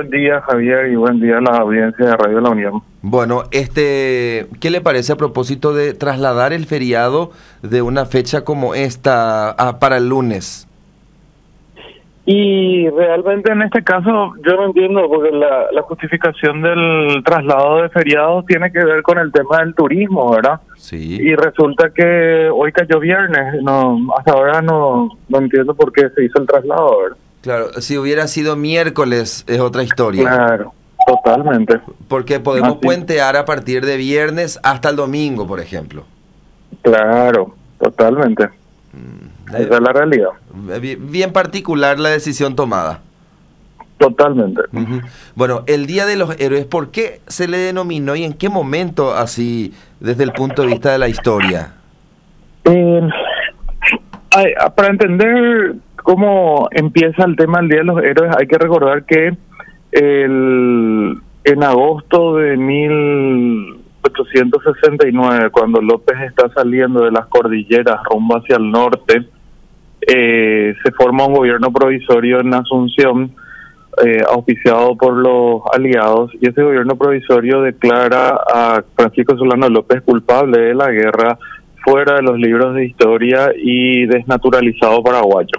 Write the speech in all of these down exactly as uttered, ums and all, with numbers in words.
Buen día, Javier, y buen día a la audiencia de Radio La Unión. Bueno, este, ¿qué le parece a propósito de trasladar el feriado de una fecha como esta a, para el lunes? Y realmente en este caso yo no entiendo, porque la, la justificación del traslado de feriados tiene que ver con el tema del turismo, ¿verdad? Sí. Y resulta que hoy cayó viernes, no, hasta ahora no, no entiendo por qué se hizo el traslado, ¿verdad? Claro, si hubiera sido miércoles es otra historia. Claro, totalmente. Porque podemos Así. puentear a partir de viernes hasta el domingo, por ejemplo. Claro, totalmente. Mm, Esa es la realidad. Bien, bien particular la decisión tomada. Totalmente. Uh-huh. Bueno, el Día de los Héroes, ¿por qué se le denominó y en qué momento así, desde el punto de vista de la historia? Eh, hay, para entender cómo empieza el tema del Día de los Héroes, hay que recordar que el, en agosto de mil ochocientos sesenta y nueve, cuando López está saliendo de las cordilleras rumbo hacia el norte, eh, se forma un gobierno provisorio en Asunción, eh, auspiciado por los aliados, y ese gobierno provisorio declara a Francisco Solano López culpable de la guerra, fuera de los libros de historia y desnaturalizado paraguayo.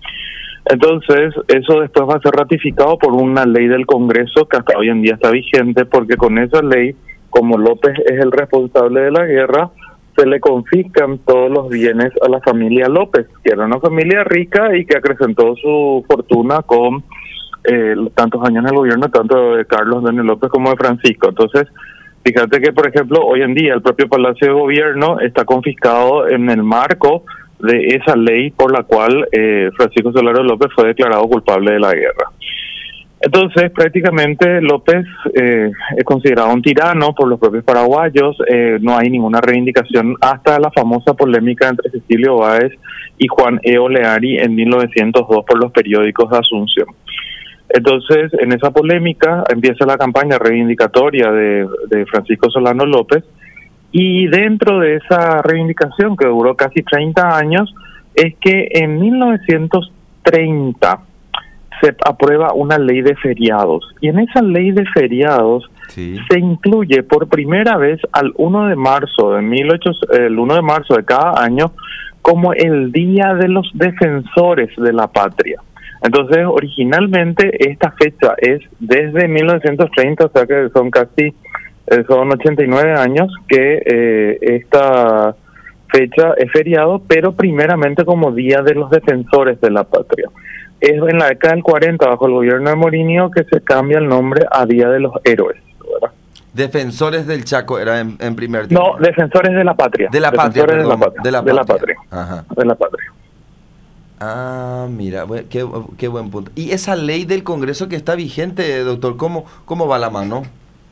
Entonces, eso después va a ser ratificado por una ley del Congreso que hasta hoy en día está vigente, porque con esa ley, como López es el responsable de la guerra, se le confiscan todos los bienes a la familia López, que era una familia rica y que acrecentó su fortuna con eh, tantos años en el gobierno, tanto de Carlos Daniel López como de Francisco. Entonces, fíjate que, por ejemplo, hoy en día el propio Palacio de Gobierno está confiscado en el marco de esa ley por la cual eh, Francisco Solano López fue declarado culpable de la guerra. Entonces, prácticamente López eh, es considerado un tirano por los propios paraguayos, eh, no hay ninguna reivindicación hasta la famosa polémica entre Cecilio Báez y Juan E. Oleari en mil novecientos dos por los periódicos de Asunción. Entonces, en esa polémica empieza la campaña reivindicatoria de, de Francisco Solano López, y dentro de esa reivindicación, que duró casi treinta años, es que en mil novecientos treinta se aprueba una ley de feriados, y en esa ley de feriados sí. se incluye por primera vez al uno de marzo de mil ochocientos, el uno de marzo de cada año como el Día de los Defensores de la Patria. Entonces, originalmente esta fecha es desde mil novecientos treinta, o sea que son casi eh, son ochenta y nueve años que eh, esta fecha es feriado, pero primeramente como Día de los Defensores de la Patria. Es en la década del cuarenta, bajo el gobierno de Morinho, que se cambia el nombre a Día de los Héroes, ¿verdad? Defensores del Chaco era en, en primer tiempo. No, Defensores de la Patria. De la Patria, Defensores perdón, de la Patria. De la De la Patria. patria. Ajá. De la Patria. Ah, mira, qué, qué buen punto. ¿Y esa ley del Congreso que está vigente, doctor, cómo, cómo va la mano?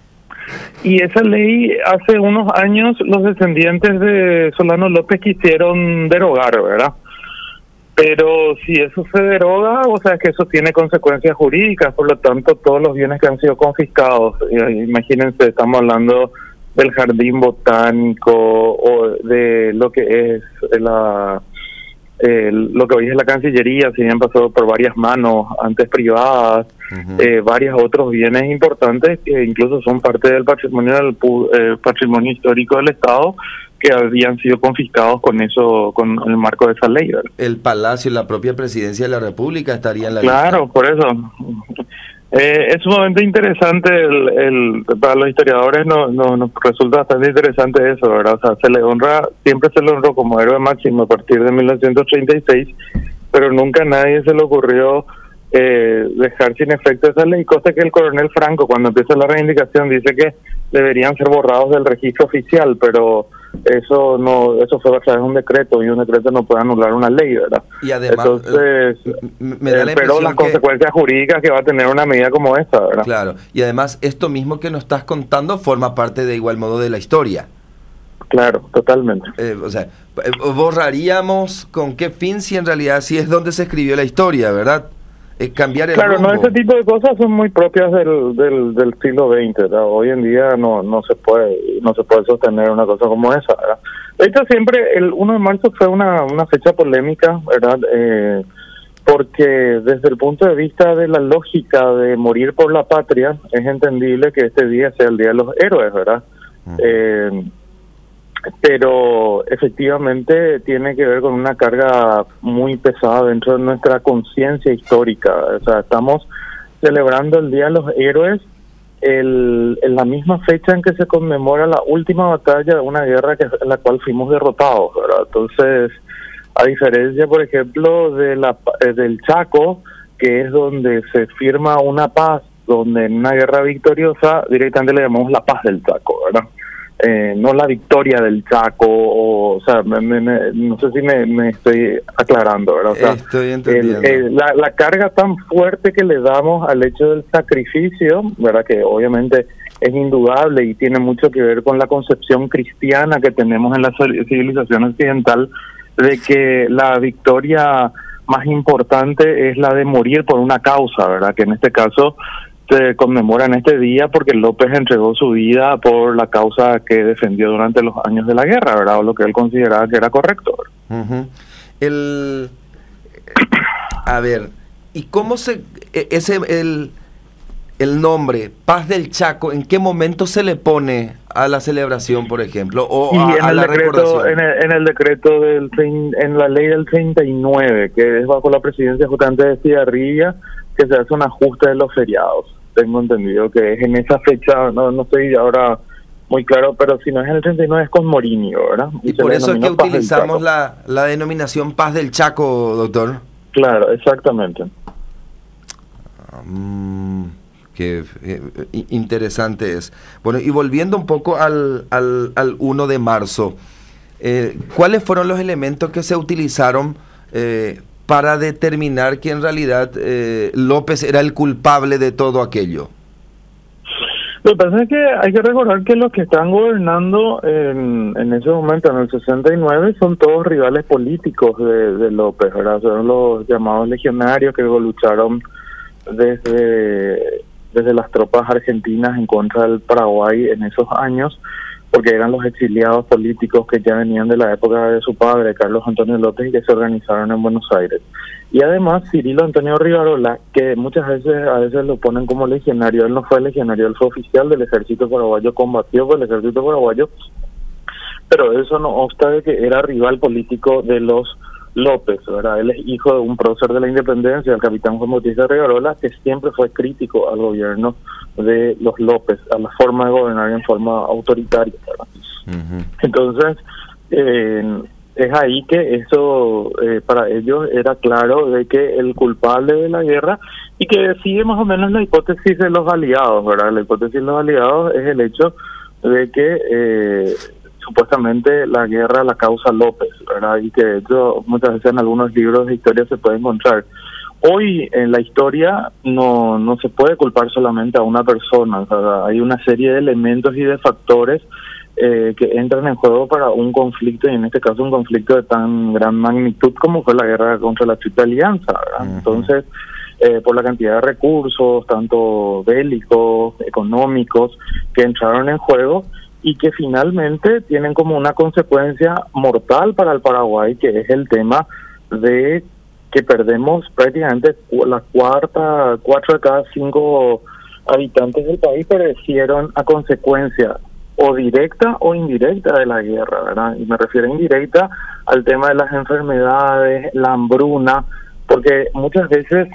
Y esa ley, hace unos años, los descendientes de Solano López quisieron derogar, ¿verdad? Pero si eso se deroga, o sea, es que eso tiene consecuencias jurídicas, por lo tanto, todos los bienes que han sido confiscados, imagínense, estamos hablando del jardín botánico o de lo que es la... Eh, lo que hoy es la Cancillería, si bien pasó por varias manos antes privadas, uh-huh. eh, varios otros bienes importantes que incluso son parte del patrimonio del eh, patrimonio histórico del Estado, que habían sido confiscados con eso, con el marco de esa ley, ¿verdad? El Palacio y la propia Presidencia de la República estarían en la Claro, lista. Por eso. Eh, es sumamente interesante, el, el para los historiadores no, no, nos resulta bastante interesante eso, ¿verdad? O sea, se le honra, siempre se le honró como héroe máximo a partir de mil novecientos treinta y seis, pero nunca a nadie se le ocurrió eh, dejar sin efecto esa ley, cosa que el coronel Franco, cuando empieza la reivindicación, dice que deberían ser borrados del registro oficial, pero eso no, eso fue a través de un decreto, y un decreto no puede anular una ley, ¿verdad? Y además, entonces, me da la eh, pero las que... consecuencias jurídicas que va a tener una medida como esta, ¿verdad? Claro, y además esto mismo que nos estás contando forma parte de igual modo de la historia. Claro, totalmente. Eh, o sea, borraríamos con qué fin si en realidad sí es donde se escribió la historia, ¿verdad? Eh, cambiar el Claro, rumbo. no, ese tipo de cosas son muy propias del del, del siglo veinte, ¿verdad? Hoy en día no no se puede no se puede sostener una cosa como esa, ¿verdad? De hecho, siempre el uno de marzo fue una una fecha polémica, ¿verdad? Eh, porque desde el punto de vista de la lógica de morir por la patria, es entendible que este día sea el Día de los Héroes, ¿verdad? Uh-huh. Eh, pero efectivamente tiene que ver con una carga muy pesada dentro de nuestra conciencia histórica. O sea, estamos celebrando el Día de los Héroes el, en la misma fecha en que se conmemora la última batalla de una guerra que, en la cual fuimos derrotados, ¿verdad? Entonces, a diferencia, por ejemplo, de la del Chaco, que es donde se firma una paz, donde en una guerra victoriosa directamente le llamamos la paz del Chaco, ¿verdad? Eh, no la victoria del Chaco, o, o sea, me, me, me, no sé si me, me estoy aclarando, ¿verdad? O sea, estoy entendiendo. El, el, la, la carga tan fuerte que le damos al hecho del sacrificio, ¿verdad? Que obviamente es indudable y tiene mucho que ver con la concepción cristiana que tenemos en la civilización occidental, de que la victoria más importante es la de morir por una causa, ¿verdad? Que en este caso se conmemora en este día porque López entregó su vida por la causa que defendió durante los años de la guerra, ¿verdad? O lo que él consideraba que era correcto. Uh-huh. El, a ver, ¿y cómo se ese el el nombre Paz del Chaco, en qué momento se le pone a la celebración, por ejemplo, o y a, en a el la decreto, recordación? En el, en el decreto del en la ley del treinta y nueve, que es bajo la presidencia justamente de Cigarrilla, que se hace un ajuste de los feriados. Tengo entendido que es en esa fecha, no no estoy ahora muy claro, pero si no es en el treinta y nueve es con Morinho, ¿verdad? Y, y por eso es que utilizamos la, la denominación Paz del Chaco, doctor. Claro, exactamente. Um, qué eh, interesante es. Bueno, y volviendo un poco al, al, al uno de marzo, eh, ¿cuáles fueron los elementos que se utilizaron eh, para determinar que en realidad eh, López era el culpable de todo aquello? Lo que pasa es que hay que recordar que los que están gobernando en, en ese momento, en el sesenta y nueve, son todos rivales políticos de, de López, ¿verdad? Son los llamados legionarios que lucharon desde, desde las tropas argentinas en contra del Paraguay en esos años, porque eran los exiliados políticos que ya venían de la época de su padre, Carlos Antonio López, y que se organizaron en Buenos Aires. Y además Cirilo Antonio Rivarola, que muchas veces a veces lo ponen como legionario. Él no fue legionario, él fue oficial del ejército paraguayo, combatió por el ejército paraguayo, pero eso no obsta de que era rival político de los López, ¿verdad? Él es hijo de un prócer de la independencia, el capitán Juan Bautista Rivarola, que siempre fue crítico al gobierno de los López, a la forma de gobernar en forma autoritaria, ¿verdad? Uh-huh. Entonces, eh, es ahí que eso eh, para ellos era claro de que el culpable de la guerra, y que sigue más o menos la hipótesis de los aliados, ¿verdad? La hipótesis de los aliados es el hecho de que eh, supuestamente la guerra la causa López, ¿verdad? Y que de hecho muchas veces en algunos libros de historia se puede encontrar. Hoy en la historia no no se puede culpar solamente a una persona, ¿verdad? Hay una serie de elementos y de factores eh, que entran en juego para un conflicto, y en este caso un conflicto de tan gran magnitud como fue la guerra contra la Triple Alianza, ¿verdad? Uh-huh. Entonces, eh, por la cantidad de recursos, tanto bélicos, económicos, que entraron en juego, y que finalmente tienen como una consecuencia mortal para el Paraguay, que es el tema de que perdemos prácticamente la cuarta, cuatro de cada cinco habitantes del país perecieron a consecuencia o directa o indirecta de la guerra, ¿verdad? Y me refiero a indirecta al tema de las enfermedades, la hambruna, porque muchas veces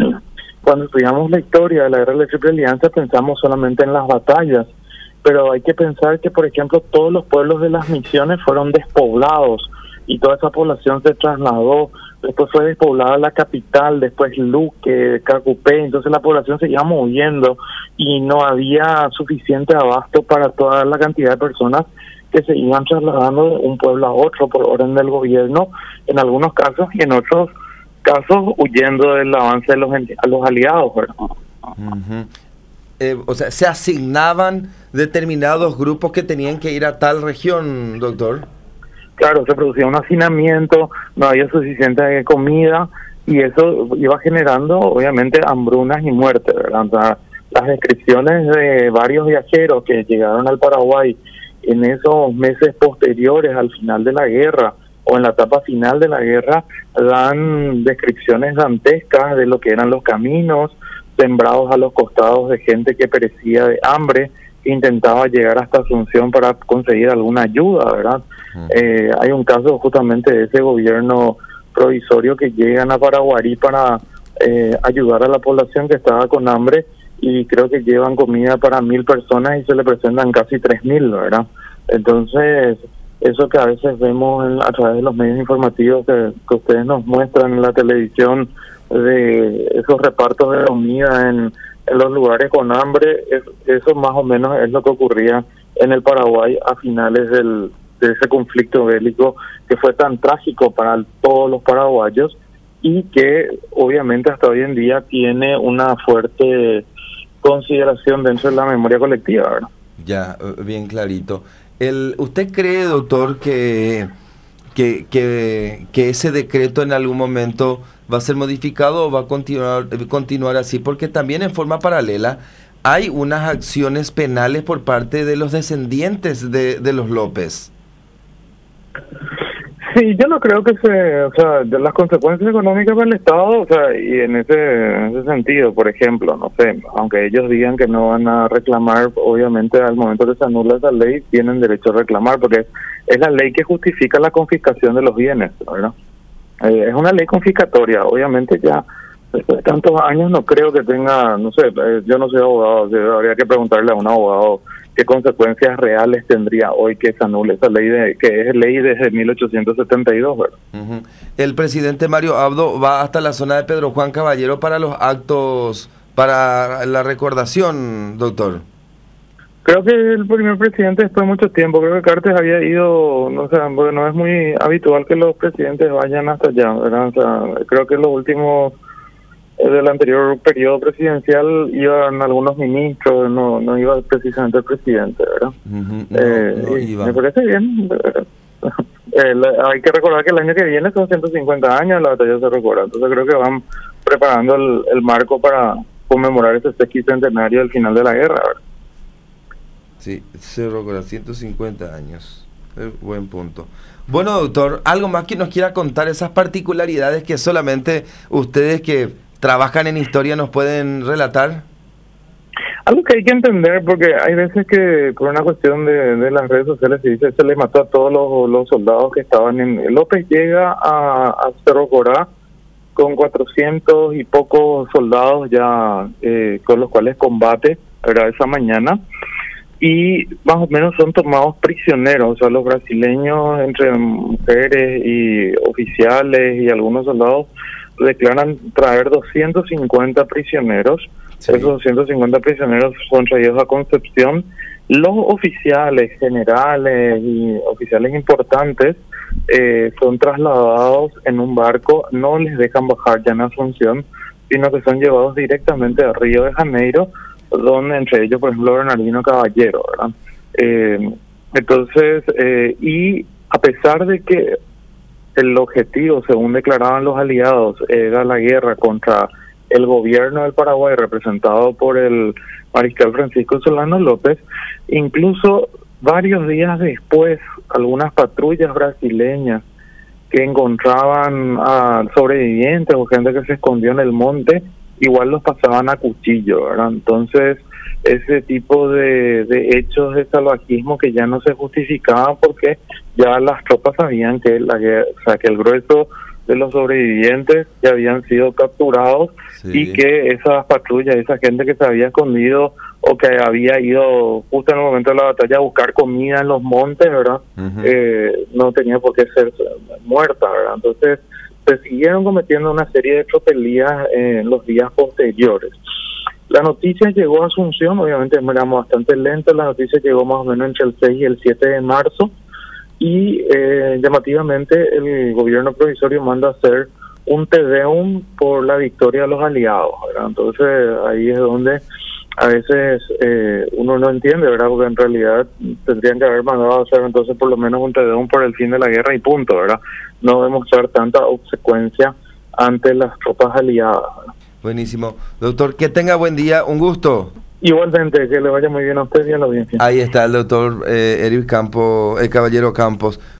cuando estudiamos la historia de la guerra de la Triple Alianza pensamos solamente en las batallas, pero hay que pensar que, por ejemplo, todos los pueblos de las misiones fueron despoblados y toda esa población se trasladó, después fue despoblada la capital, después Luque, Cacupé, entonces la población se iba moviendo y no había suficiente abasto para toda la cantidad de personas que se iban trasladando de un pueblo a otro por orden del gobierno, en algunos casos, y en otros casos huyendo del avance de los, a los aliados, ¿verdad? Uh-huh. Eh, o sea, ¿se asignaban determinados grupos que tenían que ir a tal región, doctor? Claro, se producía un hacinamiento, no había suficiente comida, y eso iba generando, obviamente, hambrunas y muerte, ¿verdad? O sea, las descripciones de varios viajeros que llegaron al Paraguay en esos meses posteriores al final de la guerra, o en la etapa final de la guerra, dan descripciones dantescas de lo que eran los caminos sembrados a los costados de gente que perecía de hambre, que intentaba llegar hasta Asunción para conseguir alguna ayuda, ¿verdad? Mm. Eh, hay un caso justamente de ese gobierno provisorio que llegan a Paraguarí para eh, ayudar a la población que estaba con hambre, y creo que llevan comida para mil personas y se le presentan casi tres mil, ¿verdad? Entonces, eso que a veces vemos en, a través de los medios informativos que, que ustedes nos muestran en la televisión, de esos repartos de comida en, en los lugares con hambre, es, eso más o menos es lo que ocurría en el Paraguay a finales del, de ese conflicto bélico que fue tan trágico para todos los paraguayos y que obviamente hasta hoy en día tiene una fuerte consideración dentro de la memoria colectiva, ¿verdad? Ya, bien clarito. El, ¿Usted cree, doctor, que, que, que, que ese decreto en algún momento va a ser modificado o va a continuar, continuar así? Porque también en forma paralela hay unas acciones penales por parte de los descendientes de, de los López. Sí, yo no creo que se, o sea, de las consecuencias económicas para el Estado, o sea, y en ese, en ese sentido, por ejemplo, no sé, aunque ellos digan que no van a reclamar, obviamente al momento que se anula esa ley, tienen derecho a reclamar, porque es, es la ley que justifica la confiscación de los bienes, ¿verdad? Eh, es una ley confiscatoria, obviamente ya después de tantos años no creo que tenga, no sé, eh, yo no soy abogado, o sea, habría que preguntarle a un abogado qué consecuencias reales tendría hoy que se anule esa ley, de que es ley desde mil ochocientos setenta y dos, ¿verdad? Uh-huh. El presidente Mario Abdo va hasta la zona de Pedro Juan Caballero para los actos, para la recordación, doctor. Creo que el primer presidente después de mucho tiempo, creo que Cartes había ido, no sé, porque no es muy habitual que los presidentes vayan hasta allá, ¿verdad? O sea, creo que los últimos del anterior periodo presidencial iban algunos ministros, no no iba precisamente el presidente, ¿verdad? Uh-huh, no, eh, no iba. Me parece bien. Eh, hay que recordar que el año que viene son ciento cincuenta años la batalla de Cerro Corá, entonces creo que van preparando el, el marco para conmemorar ese sesquicentenario del final de la guerra, ¿verdad? Sí, Cerro Corá, ciento cincuenta años. Eh, buen punto. Bueno, doctor, ¿algo más que nos quiera contar, esas particularidades que solamente ustedes que trabajan en historia nos pueden relatar? Algo que hay que entender, porque hay veces que por una cuestión de, de las redes sociales se dice se le mató a todos los, los soldados que estaban en... López llega a, a Cerro Corá con cuatrocientos y pocos soldados ya eh, con los cuales combate, era esa mañana, y más o menos son tomados prisioneros, o sea, los brasileños, entre mujeres y oficiales y algunos soldados, declaran traer doscientos cincuenta prisioneros. Sí. Esos doscientos cincuenta prisioneros son traídos a Concepción. Los oficiales, generales y oficiales importantes eh, son trasladados en un barco, no les dejan bajar ya en Asunción, sino que son llevados directamente a Río de Janeiro, donde entre ellos, por ejemplo, Bernardino Caballero, ¿verdad? Eh, entonces, eh, y a pesar de que el objetivo, según declaraban los aliados, era la guerra contra el gobierno del Paraguay, representado por el mariscal Francisco Solano López, incluso varios días después, algunas patrullas brasileñas que encontraban a sobrevivientes o gente que se escondió en el monte, igual los pasaban a cuchillo, ¿verdad? Entonces, ese tipo de, de hechos de salvajismo que ya no se justificaban porque ya las tropas sabían que la o sea, que el grueso de los sobrevivientes ya habían sido capturados, sí, y que esas patrullas, esa gente que se había escondido o que había ido justo en el momento de la batalla a buscar comida en los montes, ¿verdad? Uh-huh. Eh, no tenía por qué ser muerta, ¿verdad? Entonces se siguieron cometiendo una serie de tropelías en los días posteriores. La noticia llegó a Asunción, obviamente éramos bastante lentos, la noticia llegó más o menos entre el seis y el siete de marzo, y eh, llamativamente el gobierno provisorio manda a hacer un Te Deum por la victoria de los aliados, ¿verdad? Entonces ahí es donde a veces eh, uno no entiende, ¿verdad? Porque en realidad tendrían que haber mandado a hacer entonces por lo menos un Te Deum por el fin de la guerra y punto, ¿verdad? No demostrar tanta obsecuencia ante las tropas aliadas, ¿verdad? Buenísimo. Doctor, que tenga buen día, un gusto. Igualmente, que le vaya muy bien a usted y a la audiencia. Ahí está el doctor eh, Eric Campos, el Caballero Campos.